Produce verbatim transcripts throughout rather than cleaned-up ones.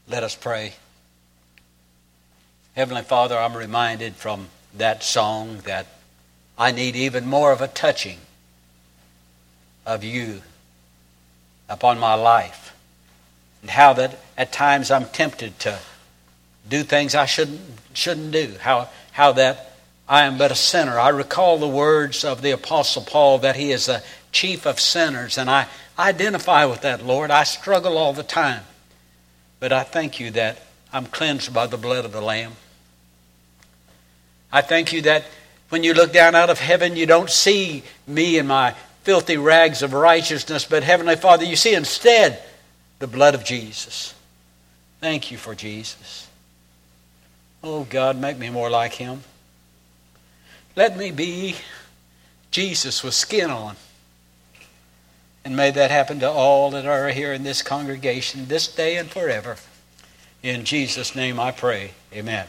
Let us pray. Heavenly Father, I'm reminded from that song that I need even more of a touching of you upon my life. And how that at times I'm tempted to do things I shouldn't shouldn't do. How how that I am but a sinner. I recall the words of the Apostle Paul that he is the chief of sinners. And I identify with that, Lord. I struggle all the time. But I thank you that I'm cleansed by the blood of the Lamb. I thank you that when you look down out of heaven, you don't see me in my filthy rags of righteousness, but Heavenly Father, you see instead the blood of Jesus. Thank you for Jesus. Oh God, make me more like Him. Let me be Jesus with skin on. And may that happen to all that are here in this congregation this day and forever. In Jesus' name I pray. Amen.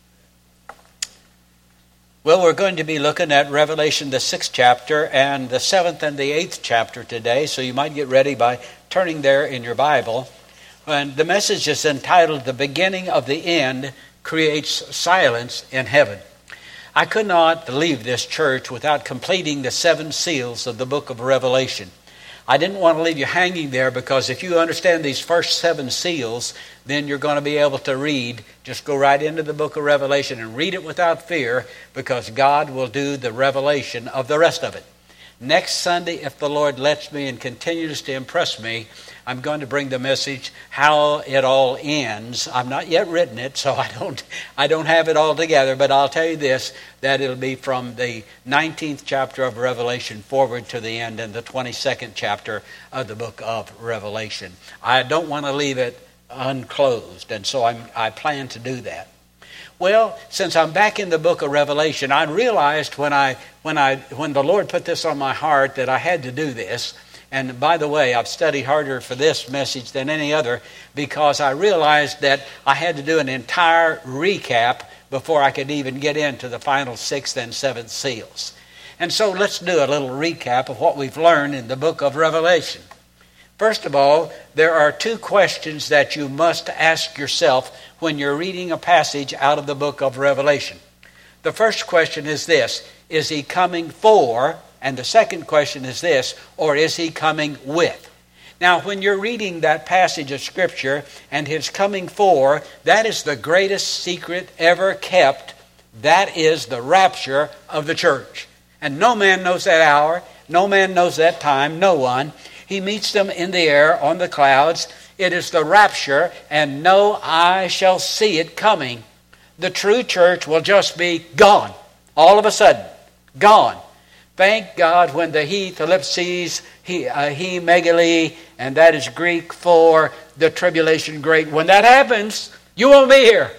Well, we're going to be looking at Revelation, the sixth chapter, and the seventh and the eighth chapter today. So you might get ready by turning there in your Bible. And the message is entitled, "The Beginning of the End Creates Silence in Heaven." I could not leave this church without completing the seven seals of the book of Revelation. I didn't want to leave you hanging there, because if you understand these first seven seals, then you're going to be able to read. Just go right into the book of Revelation and read it without fear, because God will do the revelation of the rest of it. Next Sunday, if the Lord lets me and continues to impress me, I'm going to bring the message, how it all ends. I've not yet written it, so I don't I don't have it all together, but I'll tell you this, that it'll be from the nineteenth chapter of Revelation forward to the end, and the twenty-second chapter of the book of Revelation. I don't want to leave it unclosed, and so I'm, I plan to do that. Well, since I'm back in the book of Revelation, I realized when I when I when the Lord put this on my heart that I had to do this. And by the way, I've studied harder for this message than any other, because I realized that I had to do an entire recap before I could even get into the final sixth and seventh seals. And so let's do a little recap of what we've learned in the book of Revelation. First of all, there are two questions that you must ask yourself when you're reading a passage out of the book of Revelation. The first question is this: is he coming for? And the second question is this: or is he coming with? Now, when you're reading that passage of Scripture and his coming for, that is the greatest secret ever kept. That is the rapture of the church. And no man knows that hour. No man knows that time. No one. He meets them in the air on the clouds. It is the rapture, and no eye shall see it coming. The true church will just be gone. All of a sudden. Gone. Thank God when the he, ellipses, he, uh, he, megale, and that is Greek for the tribulation great. When that happens, you won't be here.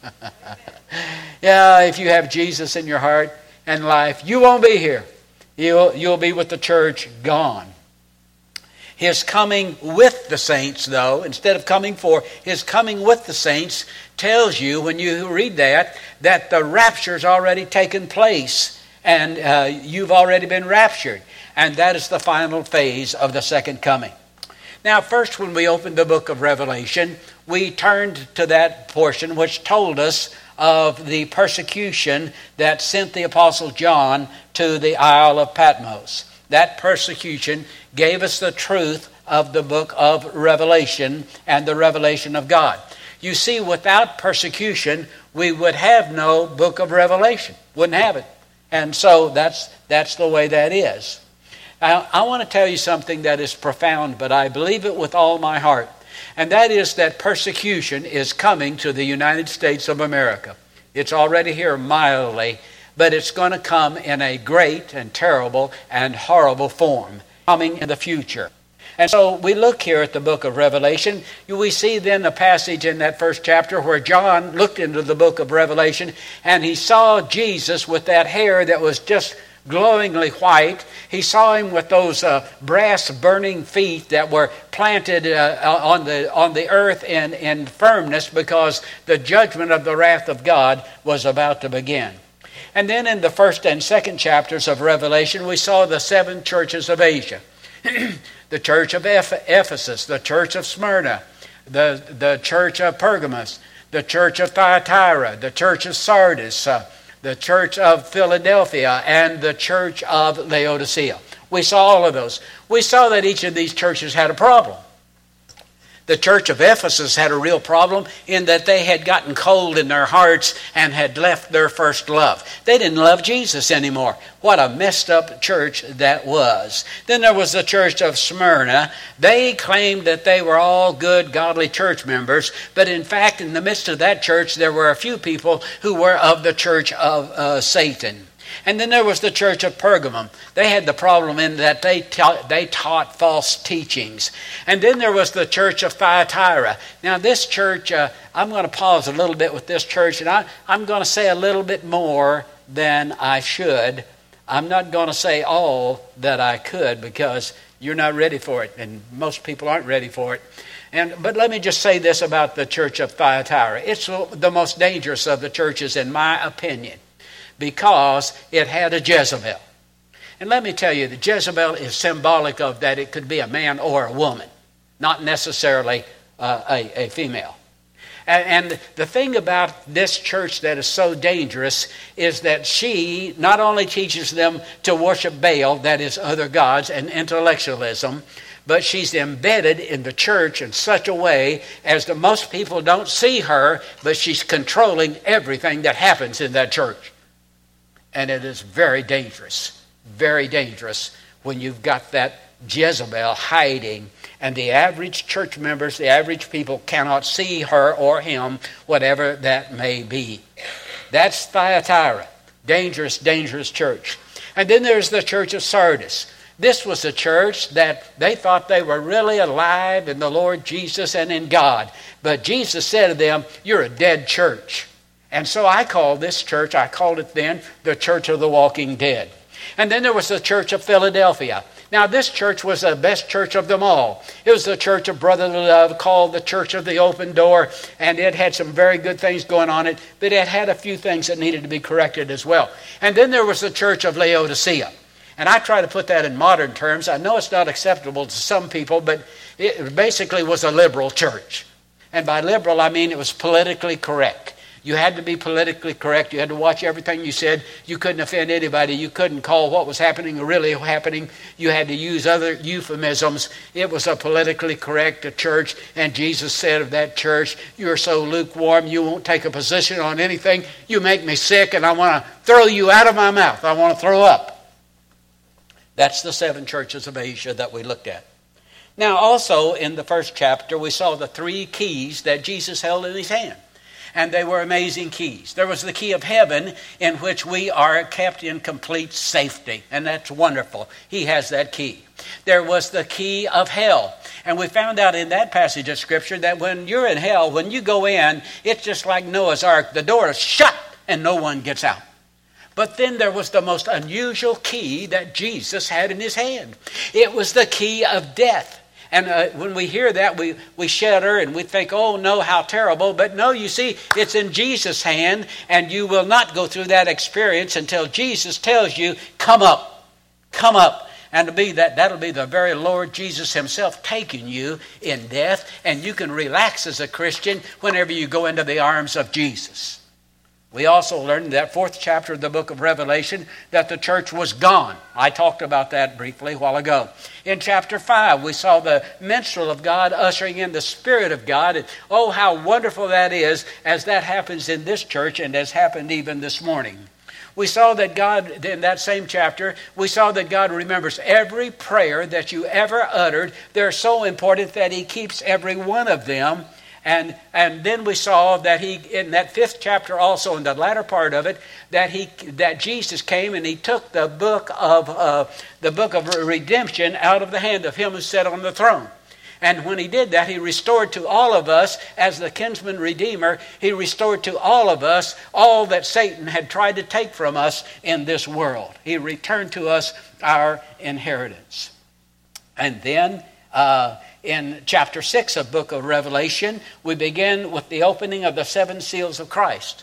Yeah, if you have Jesus in your heart and life, you won't be here. You'll, you'll be with the church gone. His coming with the saints, though, instead of coming for, his coming with the saints tells you, when you read that, that the rapture's already taken place. And uh, you've already been raptured. And that is the final phase of the second coming. Now, first, when we opened the book of Revelation, we turned to that portion which told us of the persecution that sent the Apostle John to the Isle of Patmos. That persecution gave us the truth of the book of Revelation and the revelation of God. You see, without persecution, we would have no book of Revelation. Wouldn't have it. And so that's that's the way that is. I, I want to tell you something that is profound, but I believe it with all my heart. And that is that persecution is coming to the United States of America. It's already here mildly, but it's going to come in a great and terrible and horrible form coming in the future. And so we look here at the book of Revelation. We see then a passage in that first chapter where John looked into the book of Revelation and he saw Jesus with that hair that was just glowingly white. He saw him with those uh, brass burning feet that were planted uh, on the on the earth in, in firmness, because the judgment of the wrath of God was about to begin. And then in the first and second chapters of Revelation, we saw the seven churches of Asia. The church of Ephesus, the church of Smyrna, the, the church of Pergamos, the church of Thyatira, the church of Sardis, uh, the church of Philadelphia, and the church of Laodicea. We saw all of those. We saw that each of these churches had a problem. The church of Ephesus had a real problem in that they had gotten cold in their hearts and had left their first love. They didn't love Jesus anymore. What a messed up church that was. Then there was the church of Smyrna. They claimed that they were all good, godly church members, but in fact, in the midst of that church, there were a few people who were of the church of uh, Satan. And then there was the church of Pergamum. They had the problem in that they ta- they taught false teachings. And then there was the church of Thyatira. Now this church, uh, I'm going to pause a little bit with this church, and I, I'm going to say a little bit more than I should. I'm not going to say all that I could because you're not ready for it, and most people aren't ready for it. And but let me just say this about the church of Thyatira. It's the most dangerous of the churches, in my opinion, because it had a Jezebel. And let me tell you, the Jezebel is symbolic of that it could be a man or a woman, not necessarily uh, a, a female. And, and the thing about this church that is so dangerous is that she not only teaches them to worship Baal, that is other gods, and intellectualism, but she's embedded in the church in such a way as that most people don't see her, but she's controlling everything that happens in that church. And it is very dangerous, very dangerous when you've got that Jezebel hiding, and the average church members, the average people cannot see her or him, whatever that may be. That's Thyatira. Dangerous, dangerous church. And then there's the church of Sardis. This was a church that they thought they were really alive in the Lord Jesus and in God. But Jesus said to them, "You're a dead church." And so I called this church, I called it then, the Church of the Walking Dead. And then there was the Church of Philadelphia. Now this church was the best church of them all. It was the church of brotherly love, called the Church of the Open Door, and it had some very good things going on it, but it had a few things that needed to be corrected as well. And then there was the Church of Laodicea. And I try to put that in modern terms. I know it's not acceptable to some people, but it basically was a liberal church. And by liberal, I mean it was politically correct. You had to be politically correct. You had to watch everything you said. You couldn't offend anybody. You couldn't call what was happening really happening. You had to use other euphemisms. It was a politically correct church. And Jesus said of that church, "You're so lukewarm, you won't take a position on anything. You make me sick, and I want to throw you out of my mouth. I want to throw up." That's the seven churches of Asia that we looked at. Now also in the first chapter, we saw the three keys that Jesus held in his hand. And they were amazing keys. There was the key of heaven, in which we are kept in complete safety. And that's wonderful. He has that key. There was the key of hell. And we found out in that passage of Scripture that when you're in hell, when you go in, it's just like Noah's Ark. The door is shut and no one gets out. But then there was the most unusual key that Jesus had in his hand. It was the key of death. And uh, when we hear that, we, we shudder and we think, "Oh no, how terrible." But no, you see, it's in Jesus' hand, and you will not go through that experience until Jesus tells you, "Come up, come up." And to be that, that'll be the very Lord Jesus himself taking you in death, and you can relax as a Christian whenever you go into the arms of Jesus. We also learned in that fourth chapter of the book of Revelation that the church was gone. I talked about that briefly a while ago. In chapter five, we saw the minstrel of God ushering in the Spirit of God. And oh, how wonderful that is, as that happens in this church and has happened even this morning. We saw that God, in that same chapter, we saw that God remembers every prayer that you ever uttered. They're so important that he keeps every one of them. And and then we saw that he, in that fifth chapter also, in the latter part of it, that he that Jesus came and he took the book of uh, the book of redemption out of the hand of him who sat on the throne. And when he did that, he restored to all of us, as the kinsman redeemer, he restored to all of us all that Satan had tried to take from us in this world. He returned to us our inheritance. And then uh, in chapter six of book of Revelation, we begin with the opening of the seven seals of Christ.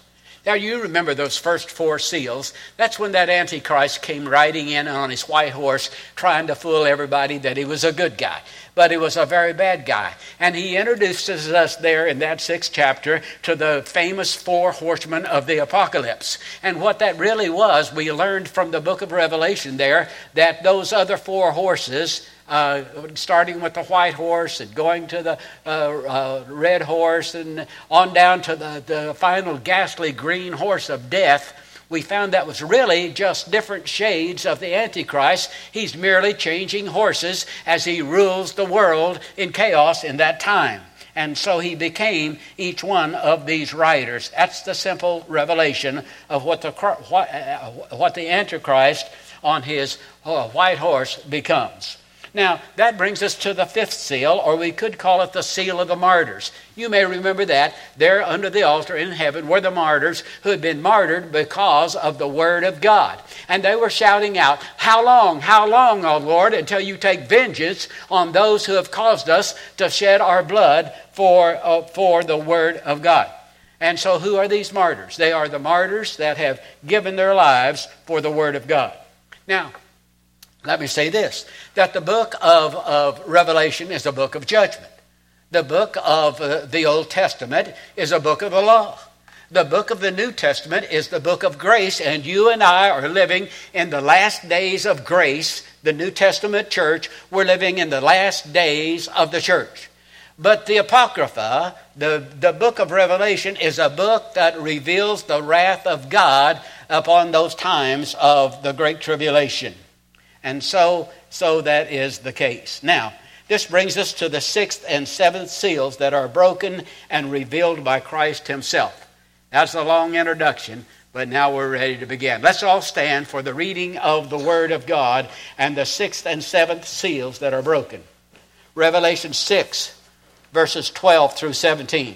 Now, you remember those first four seals. That's when that Antichrist came riding in on his white horse, trying to fool everybody that he was a good guy. But he was a very bad guy. And he introduces us there in that sixth chapter to the famous four horsemen of the apocalypse. And what that really was, we learned from the book of Revelation there, that those other four horses, Uh, starting with the white horse and going to the uh, uh, red horse and on down to the, the final ghastly green horse of death, we found that was really just different shades of the Antichrist. He's merely changing horses as he rules the world in chaos in that time. And so he became each one of these riders. That's the simple revelation of what the, what, uh, what the Antichrist on his uh, white horse becomes. Now, that brings us to the fifth seal, or we could call it the seal of the martyrs. You may remember that. There under the altar in heaven were the martyrs who had been martyred because of the word of God. And they were shouting out, "How long, how long, O Lord, until you take vengeance on those who have caused us to shed our blood for, uh, for the word of God?" And so who are these martyrs? They are the martyrs that have given their lives for the word of God. Now, let me say this, that the book of, of Revelation is a book of judgment. The book of uh, the Old Testament is a book of the law. The book of the New Testament is the book of grace, and you and I are living in the last days of grace. The New Testament church, we're living in the last days of the church. But the Apocrypha, the, the book of Revelation, is a book that reveals the wrath of God upon those times of the Great Tribulation. And so, so that is the case. Now, this brings us to the sixth and seventh seals that are broken and revealed by Christ himself. That's a long introduction, but now we're ready to begin. Let's all stand for the reading of the Word of God and the sixth and seventh seals that are broken. Revelation six, verses twelve through seventeen.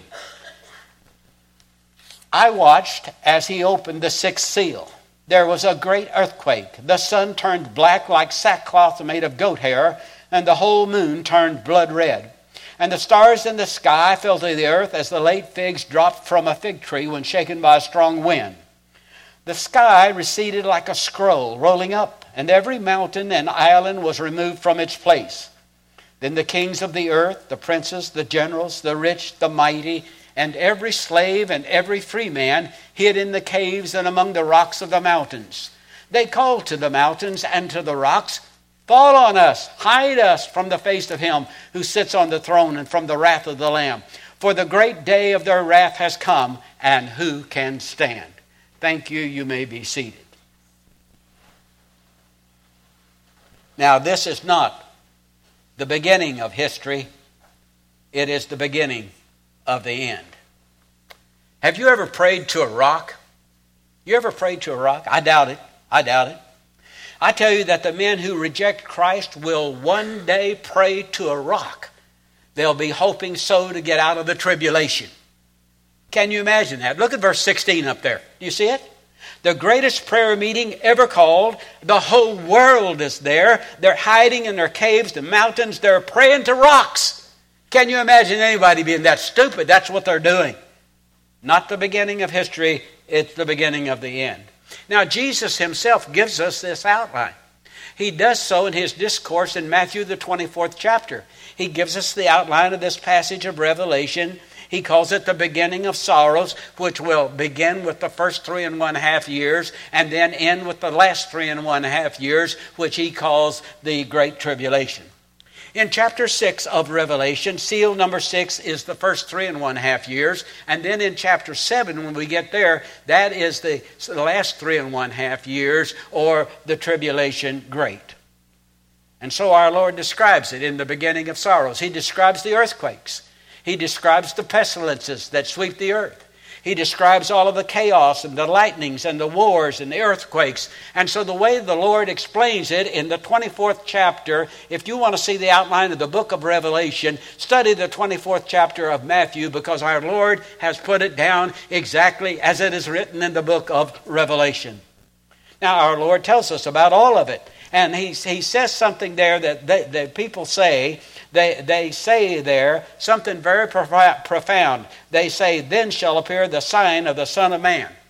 I watched as he opened the sixth seal. There was a great earthquake. The sun turned black like sackcloth made of goat hair, and the whole moon turned blood red. And the stars in the sky fell to the earth as the late figs dropped from a fig tree when shaken by a strong wind. The sky receded like a scroll rolling up, and every mountain and island was removed from its place. Then the kings of the earth, the princes, the generals, the rich, the mighty, and every slave and every free man hid in the caves and among the rocks of the mountains. They called to the mountains and to the rocks, "Fall on us, hide us from the face of him who sits on the throne and from the wrath of the Lamb. For the great day of their wrath has come, and who can stand?" Thank you. You may be seated. Now, this is not the beginning of history. It is the beginning of the end. Have you ever prayed to a rock? You ever prayed to a rock? I doubt it. I doubt it. I tell you that the men who reject Christ will one day pray to a rock. They'll be hoping so to get out of the tribulation. Can you imagine that? Look at verse sixteen up there. Do you see it? The greatest prayer meeting ever called. The whole world is there. They're hiding in their caves, the mountains. They're praying to rocks. Can you imagine anybody being that stupid? That's what they're doing. Not the beginning of history. It's the beginning of the end. Now, Jesus himself gives us this outline. He does so in his discourse in Matthew, the twenty-fourth chapter. He gives us the outline of this passage of Revelation. He calls it the beginning of sorrows, which will begin with the first three and one half years and then end with the last three and one half years, which he calls the Great Tribulation. In chapter six of Revelation, seal number six is the first three and one half years. And then in chapter seven, when we get there, that is the last three and one half years, or the tribulation great. And so our Lord describes it in the beginning of sorrows. He describes the earthquakes. He describes the pestilences that sweep the earth. He describes all of the chaos and the lightnings and the wars and the earthquakes. And so the way the Lord explains it in the twenty-fourth chapter, if you want to see the outline of the book of Revelation, study the twenty-fourth chapter of Matthew, because our Lord has put it down exactly as it is written in the book of Revelation. Now, our Lord tells us about all of it. And he, he says something there that, they, that people say. They, they say there something very profound. They say, "Then shall appear the sign of the Son of Man."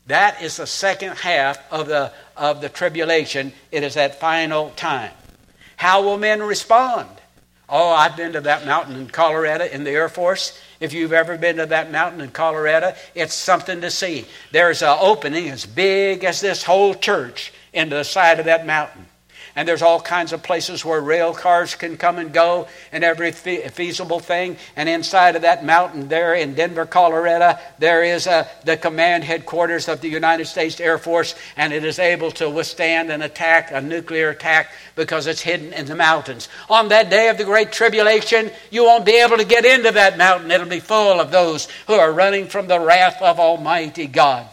That is the second half of the, of the tribulation. It is that final time. How will men respond? Oh, I've been to that mountain in Colorado in the Air Force. If you've ever been to that mountain in Colorado, it's something to see. There's an opening as big as this whole church into the side of that mountain. And there's all kinds of places where rail cars can come and go and every fe- feasible thing. And inside of that mountain there in Denver, Colorado, there is a, the command headquarters of the United States Air Force. And it is able to withstand an attack, a nuclear attack, because it's hidden in the mountains. On that day of the Great Tribulation, you won't be able to get into that mountain. It'll be full of those who are running from the wrath of Almighty God.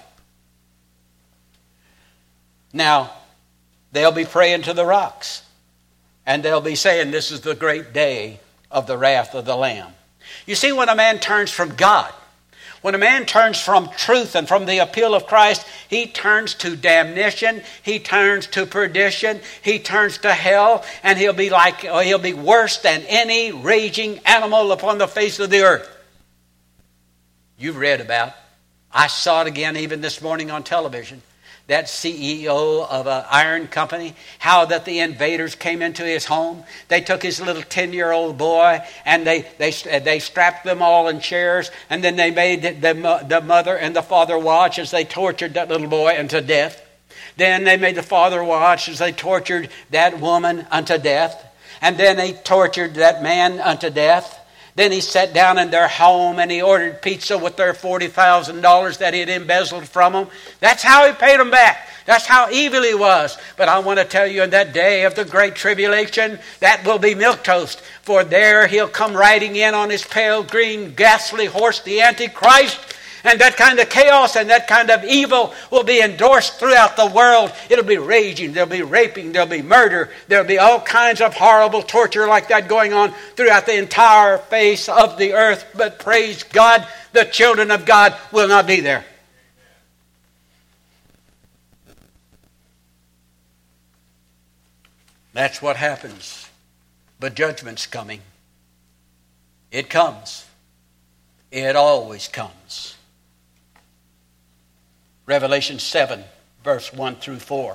Now, they'll be praying to the rocks. And they'll be saying, this is the great day of the wrath of the Lamb. You see, when a man turns from God, when a man turns from truth and from the appeal of Christ, he turns to damnation, he turns to perdition, he turns to hell, and he'll be like he'll be worse than any raging animal upon the face of the earth. You've read about. I saw it again even this morning on television. That C E O of an iron company, how that the invaders came into his home. They took his little ten-year-old boy and they they they strapped them all in chairs, and then they made the, the mother and the father watch as they tortured that little boy unto death. Then they made the father watch as they tortured that woman unto death. And then they tortured that man unto death. Then he sat down in their home and he ordered pizza with their forty thousand dollars that he had embezzled from them. That's how he paid them back. That's how evil he was. But I want to tell you, in that day of the Great Tribulation, that will be milquetoast. For there he'll come riding in on his pale green ghastly horse, the Antichrist. And that kind of chaos and that kind of evil will be endorsed throughout the world. It'll be raging, there'll be raping, there'll be murder, there'll be all kinds of horrible torture like that going on throughout the entire face of the earth. But praise God, the children of God will not be there. That's what happens. But judgment's coming. It comes. It always comes. Revelation seven, verse one through four.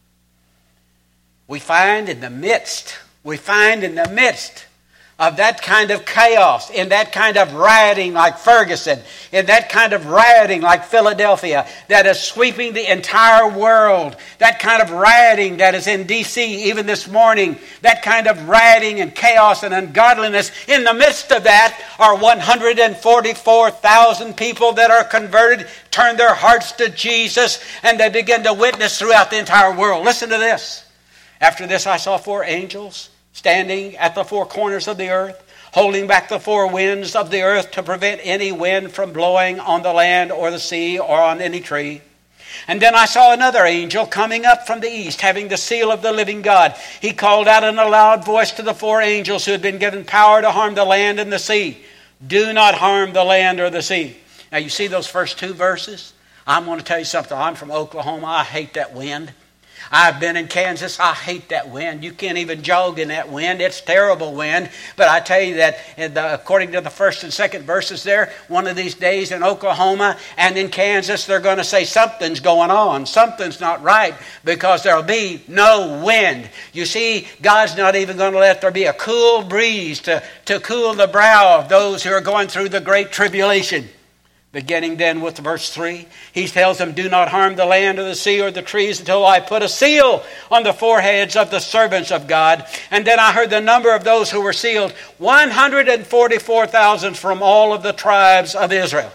We find in the midst, we find in the midst of that kind of chaos, in that kind of rioting like Ferguson, in that kind of rioting like Philadelphia, that is sweeping the entire world, that kind of rioting that is in D C even this morning, that kind of rioting and chaos and ungodliness, in the midst of that are one hundred forty-four thousand people that are converted, turn their hearts to Jesus, and they begin to witness throughout the entire world. Listen to this. After this I saw four angels standing at the four corners of the earth, holding back the four winds of the earth to prevent any wind from blowing on the land or the sea or on any tree. And then I saw another angel coming up from the east, having the seal of the living God. He called out in a loud voice to the four angels who had been given power to harm the land and the sea. Do not harm the land or the sea. Now you see those first two verses? I'm going to tell you something. I'm from Oklahoma. I hate that wind. I've been in Kansas. I hate that wind. You can't even jog in that wind. It's terrible wind. But I tell you that the, according to the first and second verses there, one of these days in Oklahoma and in Kansas, they're going to say something's going on. Something's not right, because there'll be no wind. You see, God's not even going to let there be a cool breeze to, to cool the brow of those who are going through the great tribulation. Beginning then with verse three, he tells them, do not harm the land or the sea or the trees until I put a seal on the foreheads of the servants of God. And then I heard the number of those who were sealed, one hundred forty-four thousand from all of the tribes of Israel.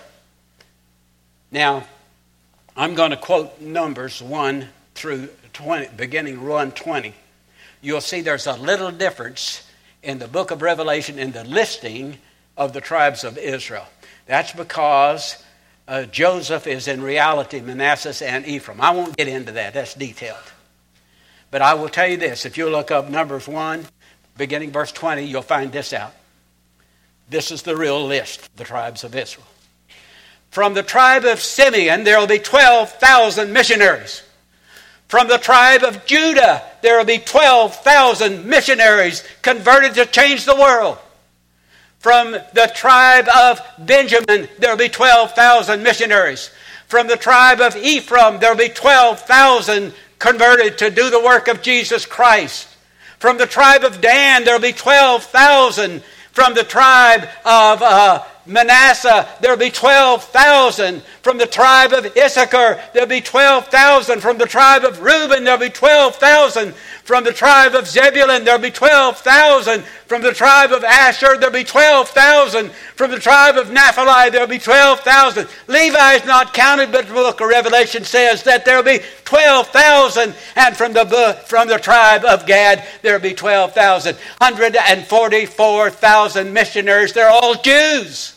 Now, I'm going to quote Numbers one through twenty, beginning one twenty. You'll see there's a little difference in the book of Revelation in the listing of the tribes of Israel. That's because uh, Joseph is in reality Manasseh and Ephraim. I won't get into that. That's detailed. But I will tell you this. If you look up Numbers one, beginning verse twenty, you'll find this out. This is the real list, the tribes of Israel. From the tribe of Simeon, there will be twelve thousand missionaries. From the tribe of Judah, there will be twelve thousand missionaries converted to change the world. From the tribe of Benjamin, there will be twelve thousand missionaries. From the tribe of Ephraim, there will be twelve thousand converted to do the work of Jesus Christ. From the tribe of Dan, there will be twelve thousand. From the tribe of uh, Manasseh, there will be twelve thousand. From the tribe of Issachar, there will be twelve thousand. From the tribe of Reuben, there will be twelve thousand. From the tribe of Zebulun, there will be twelve thousand. From the tribe of Asher, there will be twelve thousand. From the tribe of Naphtali, there will be twelve thousand. Levi is not counted, but the book of Revelation says that there will be twelve thousand. And from the, from the tribe of Gad, there will be twelve thousand. one hundred forty-four thousand missionaries. They're all Jews.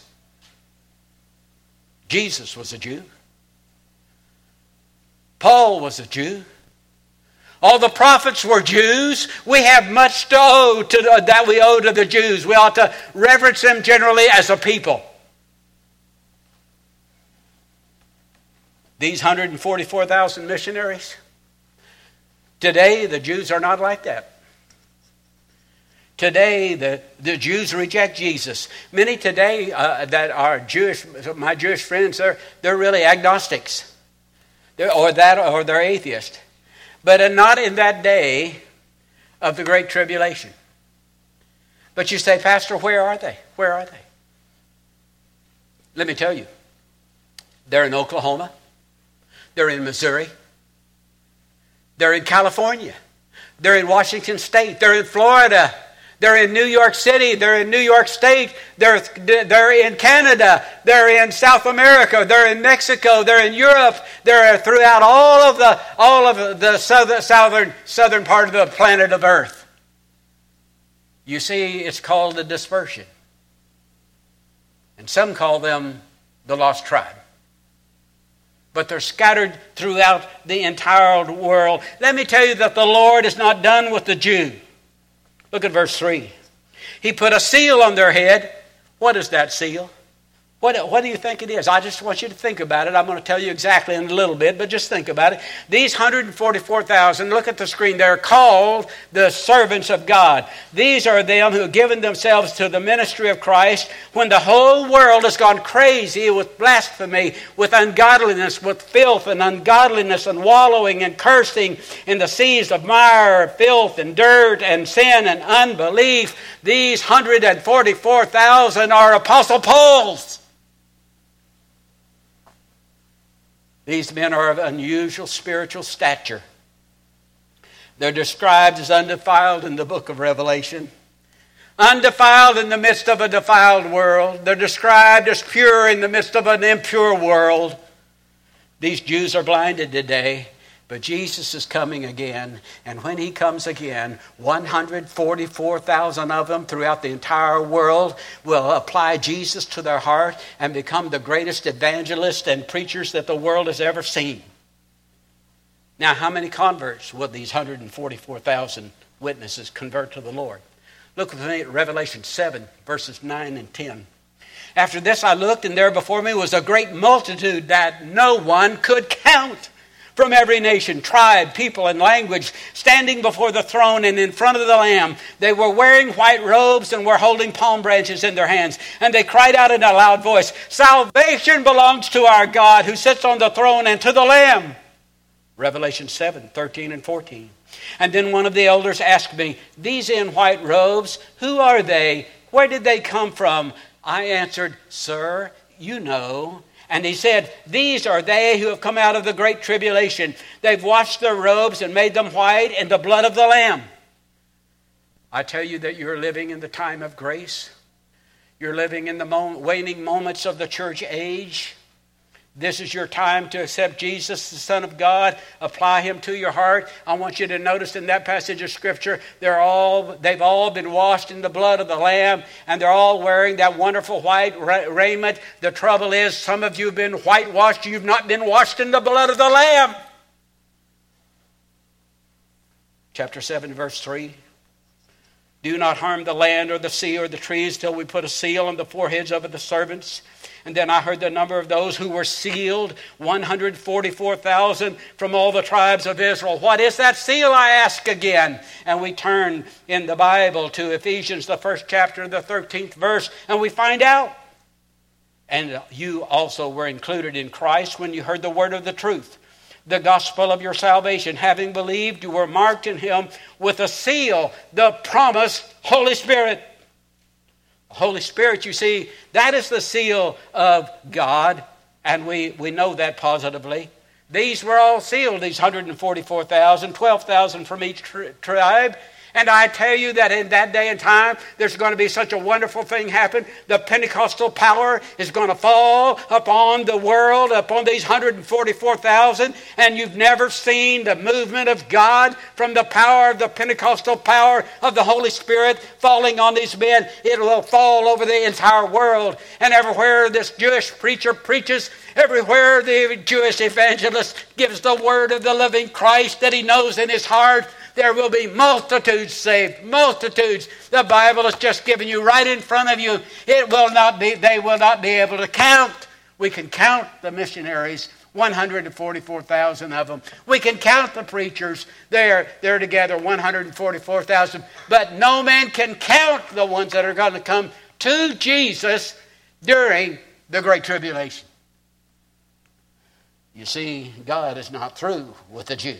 Jesus was a Jew. Paul was a Jew. All the prophets were Jews. We have much to owe to the, that we owe to the Jews. We ought to reverence them generally as a people. These one hundred forty-four thousand missionaries, today the Jews are not like that. Today the, the Jews reject Jesus. Many today uh, that are Jewish, my Jewish friends, they're, they're really agnostics. They're, or that, or they're atheists. But not in that day of the Great Tribulation. But you say, Pastor, where are they? Where are they? Let me tell you. They're in Oklahoma. They're in Missouri. They're in California. They're in Washington State. They're in Florida. They're in New York City. They're in New York State. They're, they're in Canada. They're in South America. They're in Mexico. They're in Europe. They're throughout all of the all of the southern southern southern part of the planet of Earth. You see, it's called the dispersion. And some call them the lost tribe. But they're scattered throughout the entire world. Let me tell you that the Lord is not done with the Jew. Look at verse three. He put a seal on their head. What is that seal? What, what do you think it is? I just want you to think about it. I'm going to tell you exactly in a little bit, but just think about it. These one hundred forty-four thousand, look at the screen, they're called the servants of God. These are them who have given themselves to the ministry of Christ when the whole world has gone crazy with blasphemy, with ungodliness, with filth and ungodliness and wallowing and cursing in the seas of mire, filth and dirt and sin and unbelief. These one hundred forty-four thousand are Apostle Paul's. These men are of unusual spiritual stature. They're described as undefiled in the book of Revelation. Undefiled in the midst of a defiled world. They're described as pure in the midst of an impure world. These Jews are blinded today. But Jesus is coming again, and when he comes again, one hundred forty-four thousand of them throughout the entire world will apply Jesus to their heart and become the greatest evangelists and preachers that the world has ever seen. Now, how many converts will these one hundred forty-four thousand witnesses convert to the Lord? Look with me at Revelation seven, verses nine and ten. After this I looked, and there before me was a great multitude that no one could count, from every nation, tribe, people, and language, standing before the throne and in front of the Lamb. They were wearing white robes and were holding palm branches in their hands. And they cried out in a loud voice, "Salvation belongs to our God who sits on the throne and to the Lamb." Revelation seven, thirteen and fourteen. And then one of the elders asked me, "These in white robes, who are they? Where did they come from?" I answered, "Sir, you know." And he said, "These are they who have come out of the great tribulation. They've washed their robes and made them white in the blood of the Lamb." I tell you that you're living in the time of grace. You're living in the moment, waning moments of the church age. This is your time to accept Jesus, the Son of God. Apply him to your heart. I want you to notice in that passage of Scripture, they're all, they've all been washed in the blood of the Lamb, and they're all wearing that wonderful white ra- raiment. The trouble is, some of you have been whitewashed. You've not been washed in the blood of the Lamb. Chapter seven, verse three. "Do not harm the land or the sea or the trees till we put a seal on the foreheads of the servants." And then I heard the number of those who were sealed, one hundred forty-four thousand from all the tribes of Israel. What is that seal, I ask again? And we turn in the Bible to Ephesians, the first chapter, the thirteenth verse, and we find out. And you also were included in Christ when you heard the word of the truth, the gospel of your salvation. Having believed, you were marked in him with a seal, the promised Holy Spirit. Holy Spirit, you see, that is the seal of God, and we, we know that positively. These were all sealed, these one hundred forty-four thousand, twelve thousand from each tri- tribe. And I tell you that in that day and time, there's going to be such a wonderful thing happen. The Pentecostal power is going to fall upon the world, upon these one hundred forty-four thousand. And you've never seen the movement of God from the power of the Pentecostal power of the Holy Spirit falling on these men. It will fall over the entire world. And everywhere this Jewish preacher preaches, everywhere the Jewish evangelist gives the word of the living Christ that he knows in his heart, there will be multitudes saved, multitudes. The Bible is just giving you right in front of you. It will not be, they will not be able to count. We can count the missionaries, one hundred forty-four thousand of them. We can count the preachers. They're, they're together, one hundred forty-four thousand. But no man can count the ones that are going to come to Jesus during the Great Tribulation. You see, God is not through with the Jew.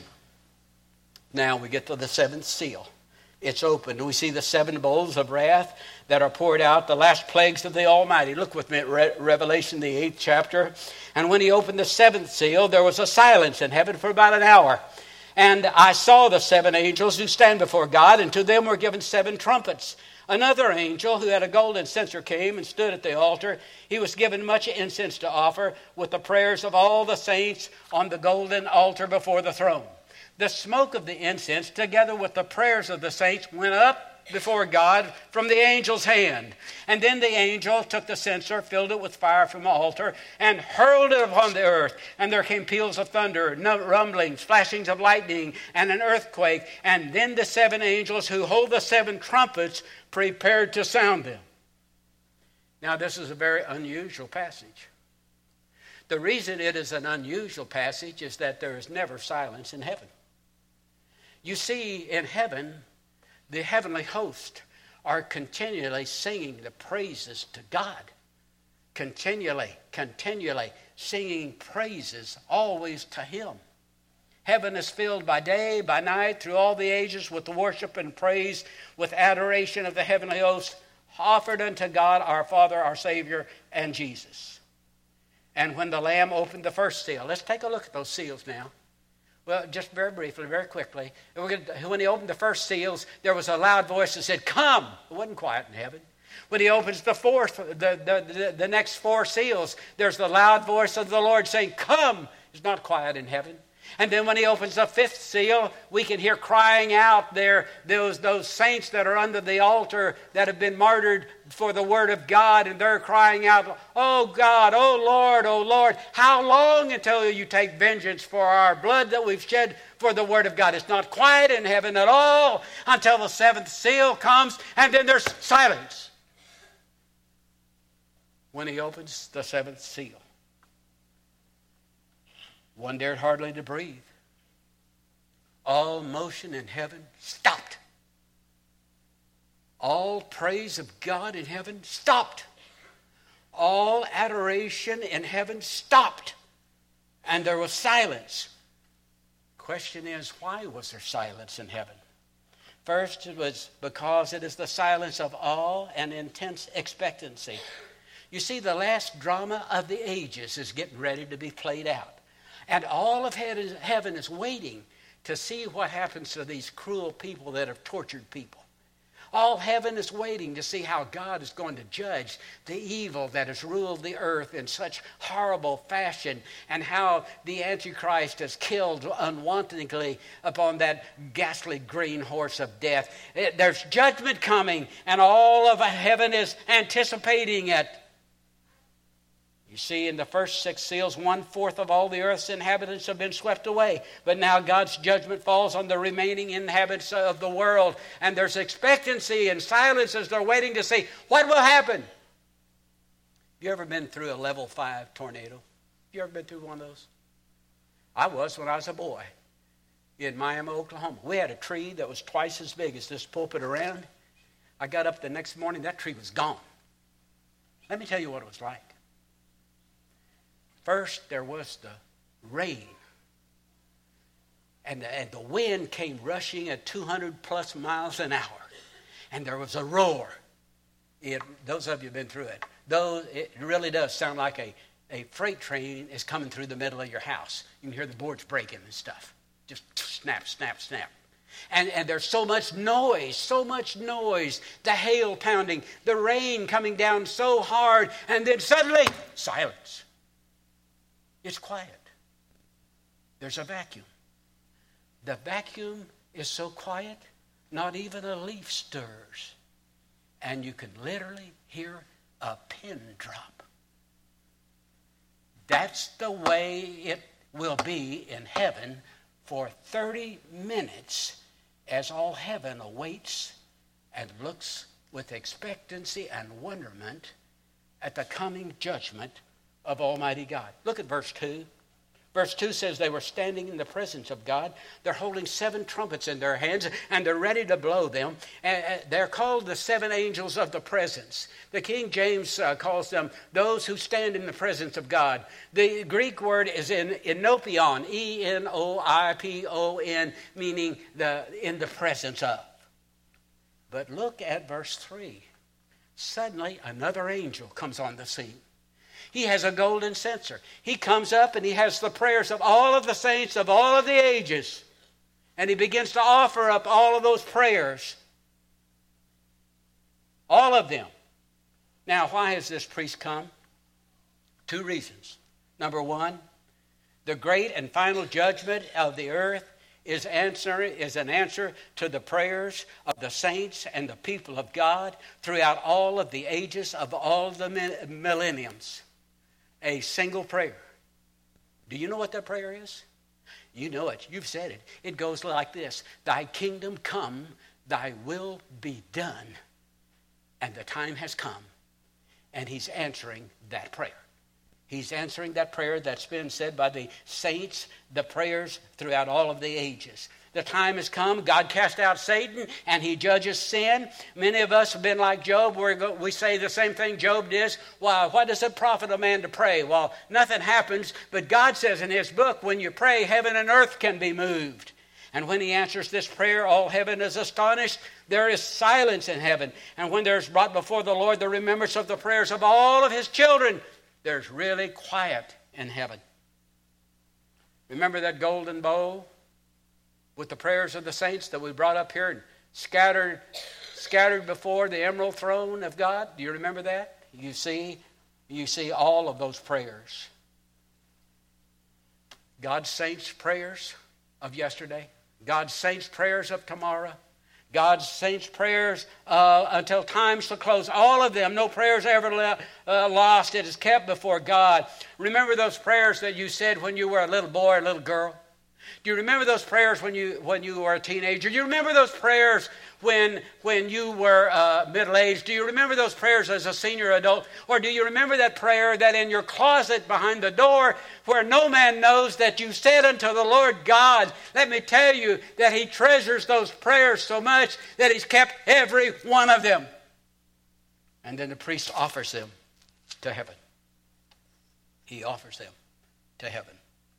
Now we get to the seventh seal. It's opened. We see the seven bowls of wrath that are poured out, the last plagues of the Almighty. Look with me at Re- Revelation, the eighth chapter. And when he opened the seventh seal, there was a silence in heaven for about an hour. And I saw the seven angels who stand before God, and to them were given seven trumpets. Another angel who had a golden censer came and stood at the altar. He was given much incense to offer with the prayers of all the saints on the golden altar before the throne. The smoke of the incense, together with the prayers of the saints, went up before God from the angel's hand. And then the angel took the censer, filled it with fire from the altar, and hurled it upon the earth. And there came peals of thunder, rumblings, flashings of lightning, and an earthquake. And then the seven angels who hold the seven trumpets prepared to sound them. Now, this is a very unusual passage. The reason it is an unusual passage is that there is never silence in heaven. You see, in heaven, the heavenly host are continually singing the praises to God. Continually, continually singing praises always to him. Heaven is filled by day, by night, through all the ages with the worship and praise, with adoration of the heavenly host offered unto God, our Father, our Savior, and Jesus. And when the Lamb opened the first seal, let's take a look at those seals now. Well, just very briefly, very quickly. When he opened the first seals, there was a loud voice that said, "Come!" It wasn't quiet in heaven. When he opens the fourth, the, the, the, the next four seals, there's the loud voice of the Lord saying, "Come!" It's not quiet in heaven. And then when he opens the fifth seal, we can hear crying out there, those, those saints that are under the altar that have been martyred for the word of God, and they're crying out, "Oh God, oh Lord, oh Lord, how long until you take vengeance for our blood that we've shed for the word of God?" It's not quiet in heaven at all until the seventh seal comes, and then there's silence when he opens the seventh seal. One dared hardly to breathe. All motion in heaven stopped. All praise of God in heaven stopped. All adoration in heaven stopped. And there was silence. Question is, why was there silence in heaven? First, it was because it is the silence of awe and intense expectancy. You see, the last drama of the ages is getting ready to be played out. And all of heaven is waiting to see what happens to these cruel people that have tortured people. All heaven is waiting to see how God is going to judge the evil that has ruled the earth in such horrible fashion, and how the Antichrist has killed unwantingly upon that ghastly green horse of death. There's judgment coming, and all of heaven is anticipating it. You see, in the first six seals, one-fourth of all the earth's inhabitants have been swept away. But now God's judgment falls on the remaining inhabitants of the world. And there's expectancy and silence as they're waiting to see what will happen. Have you ever been through a level five tornado? Have you ever been through one of those? I was when I was a boy in Miami, Oklahoma. We had a tree that was twice as big as this pulpit around. I got up the next morning, that tree was gone. Let me tell you what it was like. First, there was the rain. And the, and the wind came rushing at two hundred plus miles an hour. And there was a roar. It, those of you who have been through it, those, it really does sound like a, a freight train is coming through the middle of your house. You can hear the boards breaking and stuff. Just snap, snap, snap. And, and there's so much noise, so much noise. The hail pounding, the rain coming down so hard, and then suddenly, silence. It's quiet. There's a vacuum. The vacuum is so quiet, not even a leaf stirs. And you can literally hear a pin drop. That's the way it will be in heaven for thirty minutes as all heaven awaits and looks with expectancy and wonderment at the coming judgment of Almighty God. Look at verse two. Verse two says they were standing in the presence of God. They're holding seven trumpets in their hands, and they're ready to blow them. And they're called the seven angels of the presence. The King James uh, calls them those who stand in the presence of God. The Greek word is in enopion, E N O I P O N, meaning the in the presence of. But look at verse three. Suddenly, another angel comes on the scene. He has a golden censer. He comes up and he has the prayers of all of the saints of all of the ages. And he begins to offer up all of those prayers. All of them. Now, why has this priest come? Two reasons. Number one, the great and final judgment of the earth is answer is an answer to the prayers of the saints and the people of God throughout all of the ages of all the millenniums. A single prayer. Do you know what that prayer is? You know it. You've said it. It goes like this. Thy kingdom come, thy will be done. And the time has come. And he's answering that prayer. He's answering that prayer that's been said by the saints, the prayers throughout all of the ages. The time has come. God cast out Satan and he judges sin. Many of us have been like Job. We're, we say the same thing Job did. Why, what does it profit a man to pray? Well, nothing happens. But God says in his book, when you pray, heaven and earth can be moved. And when he answers this prayer, all heaven is astonished. There is silence in heaven. And when there's brought before the Lord the remembrance of the prayers of all of his children, there's really quiet in heaven. Remember that golden bowl with the prayers of the saints that we brought up here and scattered, scattered before the emerald throne of God? Do you remember that? You see, you see all of those prayers. God's saints' prayers of yesterday. God's saints' prayers of tomorrow. God's saints' prayers uh, until time shall close. All of them, no prayers ever le- uh, lost. It is kept before God. Remember those prayers that you said when you were a little boy or a little girl? Do you remember those prayers when you when you were a teenager? Do you remember those prayers when when you were uh, middle-aged? Do you remember those prayers as a senior adult? Or do you remember that prayer that in your closet behind the door where no man knows that you said unto the Lord God? Let me tell you that he treasures those prayers so much that he's kept every one of them. And then the priest offers them to heaven. He offers them to heaven.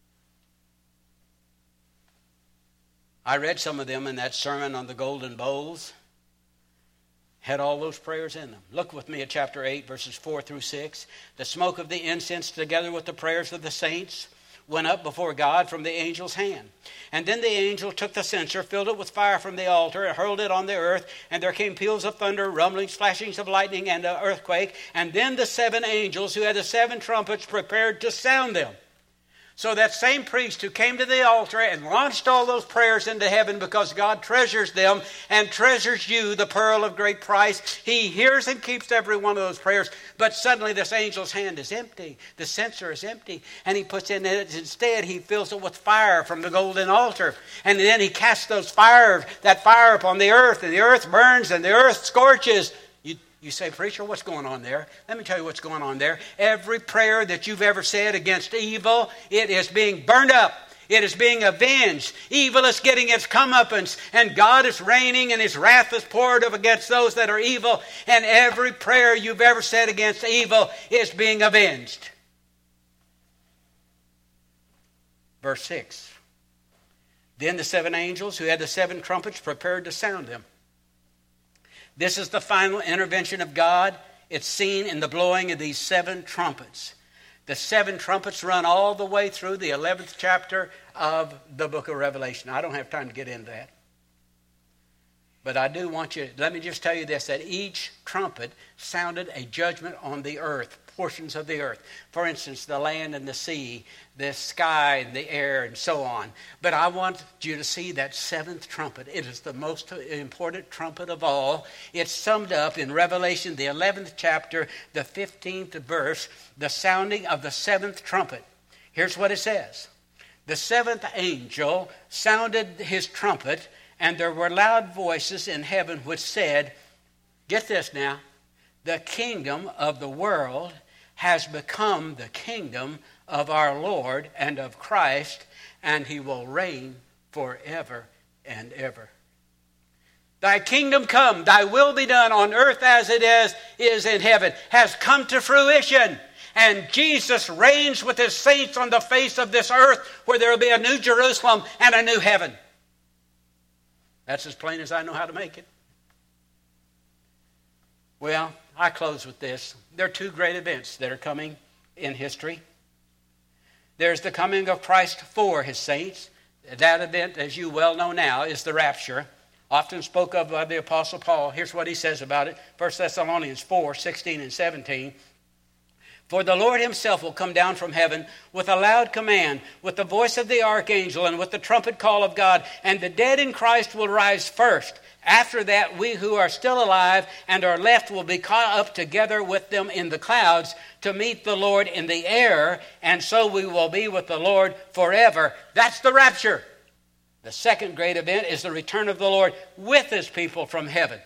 I read some of them in that sermon on the golden bowls. Had all those prayers in them. Look with me at chapter eight, verses four through six. The smoke of the incense together with the prayers of the saints went up before God from the angel's hand. And then the angel took the censer, filled it with fire from the altar, and hurled it on the earth. And there came peals of thunder, rumblings, flashings of lightning, and an earthquake. And then the seven angels who had the seven trumpets prepared to sound them. So that same priest who came to the altar and launched all those prayers into heaven because God treasures them and treasures you, the pearl of great price, he hears and keeps every one of those prayers. But suddenly this angel's hand is empty. The censer is empty. And he puts in it instead, he fills it with fire from the golden altar. And then he casts those fire, that fire upon the earth, and the earth burns and the earth scorches. You say, preacher, what's going on there? Let me tell you what's going on there. Every prayer that you've ever said against evil, it is being burned up. It is being avenged. Evil is getting its comeuppance, and God is reigning, and his wrath is poured up against those that are evil. And every prayer you've ever said against evil is being avenged. Verse six. Then the seven angels who had the seven trumpets prepared to sound them. This is the final intervention of God. It's seen in the blowing of these seven trumpets. The seven trumpets run all the way through the eleventh chapter of the book of Revelation. I don't have time to get into that. But I do want you, let me just tell you this, that each trumpet sounded a judgment on the earth, portions of the earth. For instance, the land and the sea, the sky and the air, and so on. But I want you to see that seventh trumpet. It is the most important trumpet of all. It's summed up in Revelation, the eleventh chapter, the fifteenth verse, the sounding of the seventh trumpet. Here's what it says. The seventh angel sounded his trumpet, and there were loud voices in heaven which said, get this now, the kingdom of the world has become the kingdom of our Lord and of Christ, and he will reign forever and ever. Thy kingdom come, thy will be done on earth as it is, is in heaven, has come to fruition. And Jesus reigns with his saints on the face of this earth, where there will be a new Jerusalem and a new heaven. That's as plain as I know how to make it. Well, I close with this. There are two great events that are coming in history. There's the coming of Christ for his saints. That event, as you well know now, is the rapture, often spoke of by the Apostle Paul. Here's what he says about it. First Thessalonians four, sixteen and seventeen. For the Lord himself will come down from heaven with a loud command, with the voice of the archangel, and with the trumpet call of God, and the dead in Christ will rise first. After that, we who are still alive and are left will be caught up together with them in the clouds to meet the Lord in the air, and so we will be with the Lord forever. That's the rapture. The second great event is the return of the Lord with his people from heaven.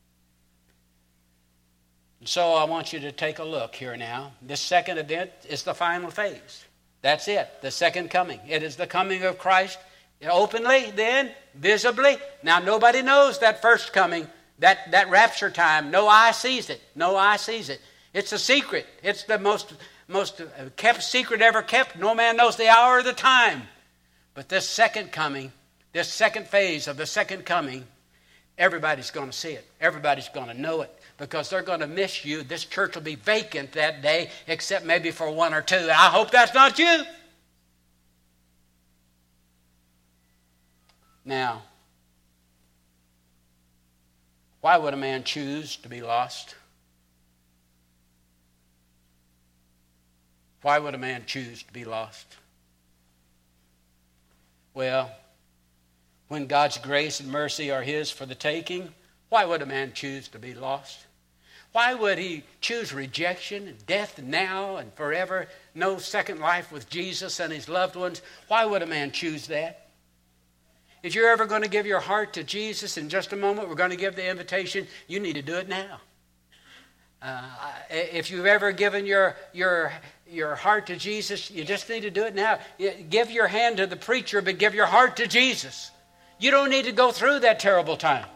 So I want you to take a look here now. This second event is the final phase. That's it, the second coming. It is the coming of Christ openly, then visibly. Now nobody knows that first coming, that, that rapture time. No eye sees it. No eye sees it. It's a secret. It's the most, most kept secret ever kept. No man knows the hour or the time. But this second coming, this second phase of the second coming, everybody's going to see it. Everybody's going to know it. Because they're going to miss you. This church will be vacant that day, except maybe for one or two. I hope that's not you. Now, why would a man choose to be lost? Why would a man choose to be lost? Well, when God's grace and mercy are his for the taking, why would a man choose to be lost? Why would he choose rejection and death now and forever? No second life with Jesus and his loved ones. Why would a man choose that? If you're ever going to give your heart to Jesus, in just a moment we're going to give the invitation, you need to do it now. Uh, if you've ever given your, your, your heart to Jesus, you just need to do it now. Give your hand to the preacher, but give your heart to Jesus. You don't need to go through that terrible time.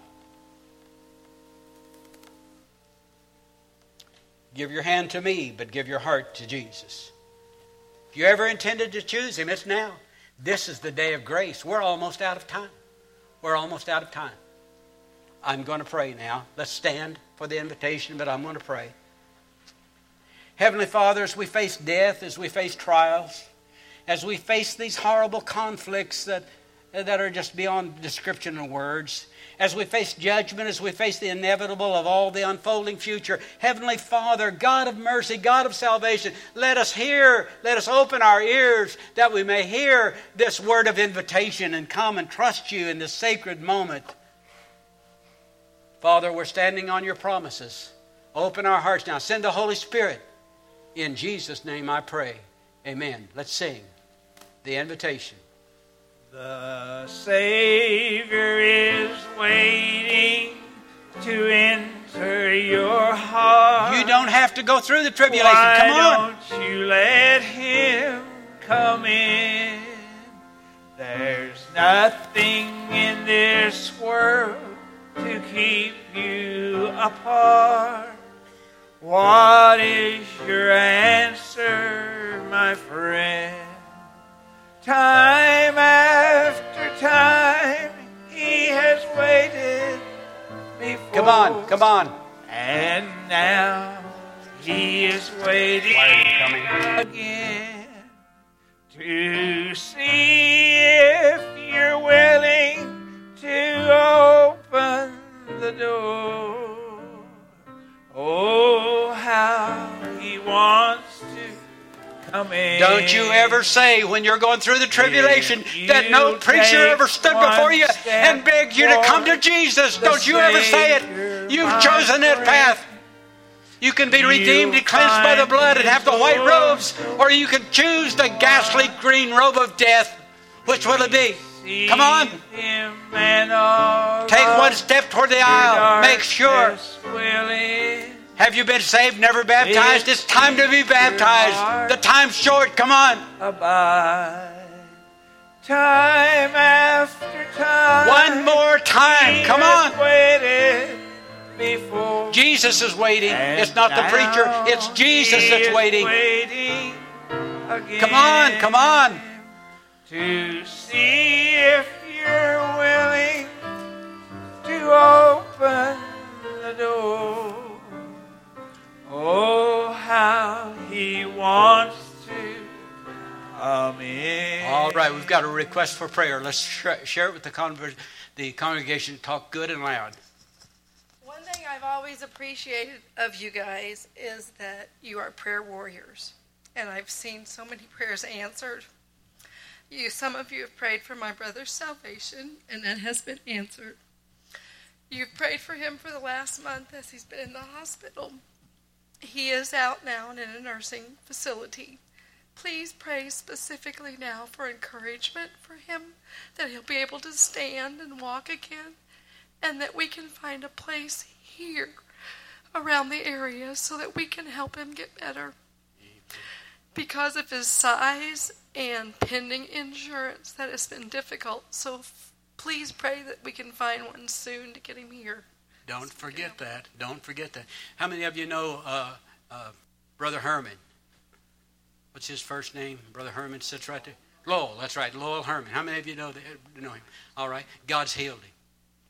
Give your hand to me, but give your heart to Jesus. If you ever intended to choose him, it's now. This is the day of grace. We're almost out of time. We're almost out of time. I'm going to pray now. Let's stand for the invitation, but I'm going to pray. Heavenly Father, as we face death, as we face trials, as we face these horrible conflicts that, that are just beyond description and words, as we face judgment, as we face the inevitable of all the unfolding future, Heavenly Father, God of mercy, God of salvation, let us hear, let us open our ears that we may hear this word of invitation and come and trust you in this sacred moment. Father, we're standing on your promises. Open our hearts now. Send the Holy Spirit. In Jesus' name I pray. Amen. Let's sing the invitation. The Savior is waiting to enter your heart. You don't have to go through the tribulation. Why Come on. don't you let him come in? There's nothing in this world to keep you apart. What is your answer, my friend? Time after time he has waited before. Come on, come on. And now he is waiting again to see if you're willing to open the door. Oh, how he wants to come in. Don't you ever say when you're going through the tribulation that no preacher ever stood before you and begged you to come to Jesus. Don't you ever say it. You've chosen that path. You can be redeemed and cleansed by the blood and have the white robes, or you can choose the ghastly green robe of death. Which will it be? Come on. Take one step toward the aisle. Make sure. Have you been saved, never baptized? It's time to be baptized. The time's short. Come on. Abide. Time after time. One more time. Come on. Waited before. Jesus is waiting. It's not the preacher. It's Jesus that's waiting. waiting Come on. Come on. To see if you're willing to open the door. Oh, how he wants to come in. All right, we've got a request for prayer. Let's sh- share it with the, conver- the congregation. Talk good and loud. One thing I've always appreciated of you guys is that you are prayer warriors. And I've seen so many prayers answered. You, some of you have prayed for my brother's salvation, and that has been answered. You've prayed for him for the last month as he's been in the hospital. He is out now in a nursing facility. Please pray specifically now for encouragement for him, that he'll be able to stand and walk again, and that we can find a place here around the area so that we can help him get better. Because of his size and pending insurance, that has been difficult. So f- please pray that we can find one soon to get him here. Don't forget that. Don't forget that. How many of you know uh, uh, Brother Herman? What's his first name? Brother Herman sits right there. Lowell, that's right, Lowell Herman. How many of you know, that, know him? All right, God's healed him.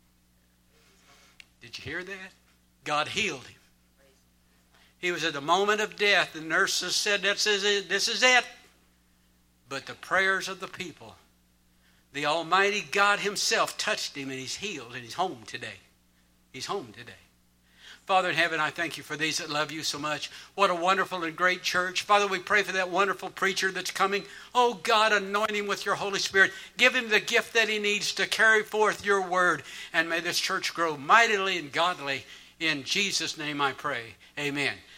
Did you hear that? God healed him. He was at the moment of death. The nurses said, this is it. This is it. But the prayers of the people, the Almighty God himself touched him, and he's healed, and he's home today. He's home today. Father in heaven, I thank you for these that love you so much. What a wonderful and great church. Father, we pray for that wonderful preacher that's coming. Oh God, anoint him with your Holy Spirit. Give him the gift that he needs to carry forth your word. And may this church grow mightily and godly. In Jesus' name I pray. Amen.